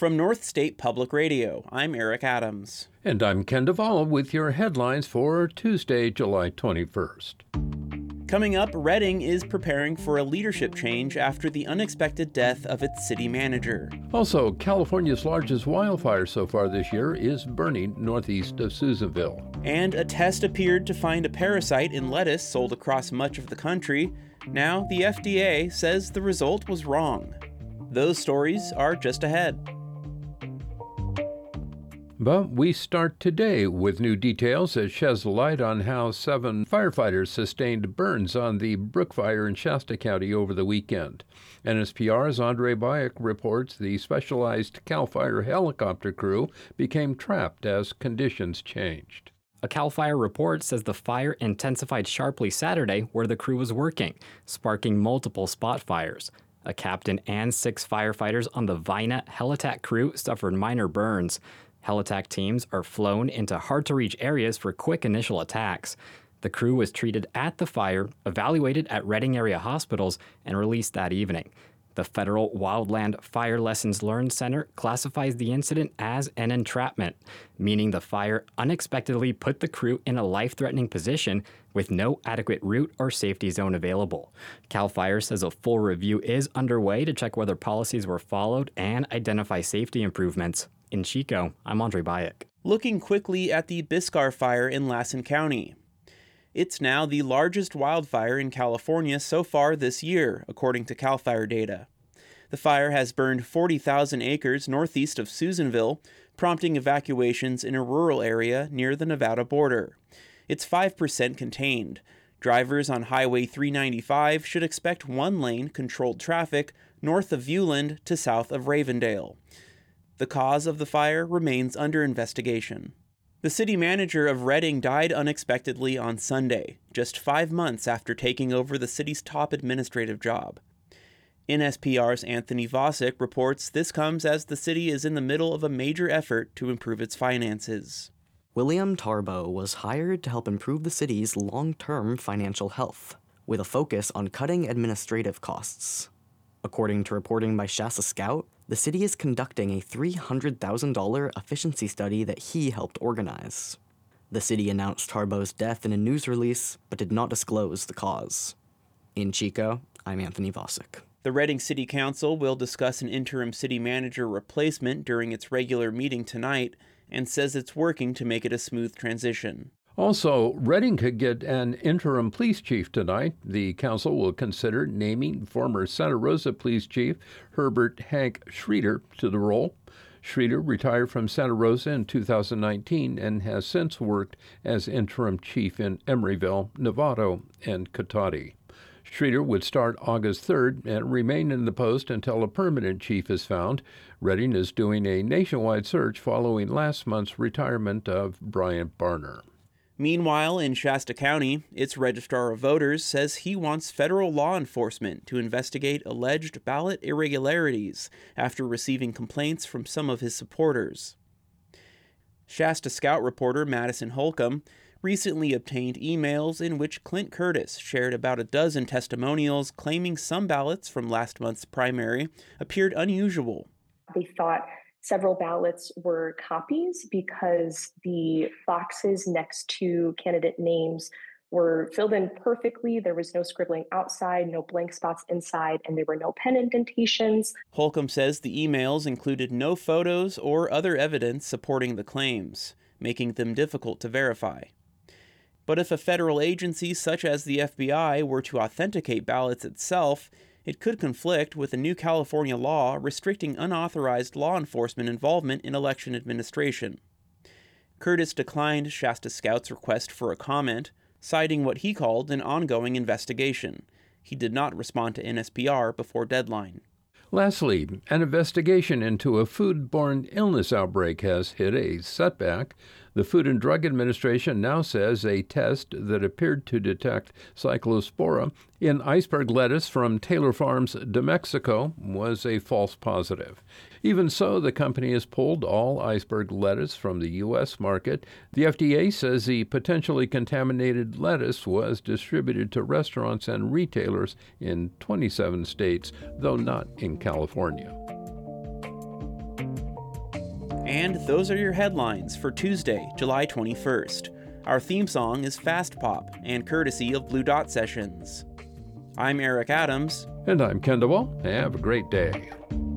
From North State Public Radio, I'm Eric Adams. And I'm Ken Duvall with your headlines for Tuesday, July 21st. Coming up, Redding is preparing for a leadership change after the unexpected death of its city manager. Also, California's largest wildfire so far this year is burning northeast of Susanville. And a test appeared to find a parasite in lettuce sold across much of the country. Now, the FDA says the result was wrong. Those stories are just ahead. But we start today with new details that sheds light on how 7 firefighters sustained burns on the Brook Fire in Shasta County over the weekend. NSPR's Andre Bayek reports the specialized CAL FIRE helicopter crew became trapped as conditions changed. A CAL FIRE report says the fire intensified sharply Saturday where the crew was working, sparking multiple spot fires. A captain and 6 firefighters on the Vina Helitack crew suffered minor burns. Helitack teams are flown into hard-to-reach areas for quick initial attacks. The crew was treated at the fire, evaluated at Redding area hospitals, and released that evening. The Federal Wildland Fire Lessons Learned Center classifies the incident as an entrapment, meaning the fire unexpectedly put the crew in a life-threatening position with no adequate route or safety zone available. CAL FIRE says a full review is underway to check whether policies were followed and identify safety improvements. In Chico, I'm Andre Bayek. Looking quickly at the Biscar Fire in Lassen County. It's now the largest wildfire in California so far this year, according to CAL FIRE data. The fire has burned 40,000 acres northeast of Susanville, prompting evacuations in a rural area near the Nevada border. It's 5% contained. Drivers on Highway 395 should expect one-lane controlled traffic north of Viewland to south of Ravendale. The cause of the fire remains under investigation. The city manager of Redding died unexpectedly on Sunday, just 5 months after taking over the city's top administrative job. NSPR's Anthony Vosick reports this comes as the city is in the middle of a major effort to improve its finances. William Tarbo was hired to help improve the city's long-term financial health, with a focus on cutting administrative costs. According to reporting by Shasta Scout, the city is conducting a $300,000 efficiency study that he helped organize. The city announced Tarbo's death in a news release, but did not disclose the cause. In Chico, I'm Anthony Vosick. The Redding City Council will discuss an interim city manager replacement during its regular meeting tonight and says it's working to make it a smooth transition. Also, Redding could get an interim police chief tonight. The council will consider naming former Santa Rosa Police Chief Herbert Hank Schroeder to the role. Schroeder retired from Santa Rosa in 2019 and has since worked as interim chief in Emeryville, Novato, and Cotati. Schroeder would start August 3rd and remain in the post until a permanent chief is found. Redding is doing a nationwide search following last month's retirement of Brian Barner. Meanwhile, in Shasta County, its registrar of voters says he wants federal law enforcement to investigate alleged ballot irregularities after receiving complaints from some of his supporters. Shasta Scout reporter Madison Holcomb recently obtained emails in which Clint Curtis shared about a dozen testimonials claiming some ballots from last month's primary appeared unusual. They thought several ballots were copies because the boxes next to candidate names were filled in perfectly. There was no scribbling outside, no blank spots inside, and there were no pen indentations. Holcomb says the emails included no photos or other evidence supporting the claims, making them difficult to verify. But if a federal agency such as the FBI were to authenticate ballots itself, it could conflict with a new California law restricting unauthorized law enforcement involvement in election administration. Curtis declined Shasta Scout's request for a comment, citing what he called an ongoing investigation. He did not respond to NSPR before deadline. Lastly, an investigation into a foodborne illness outbreak has hit a setback. The Food and Drug Administration now says a test that appeared to detect cyclospora in iceberg lettuce from Taylor Farms de Mexico was a false positive. Even so, the company has pulled all iceberg lettuce from the U.S. market. The FDA says the potentially contaminated lettuce was distributed to restaurants and retailers in 27 states, though not in California. And those are your headlines for Tuesday, July 21st. Our theme song is Fast Pop and courtesy of Blue Dot Sessions. I'm Eric Adams. And I'm Ken DeWall. Have a great day.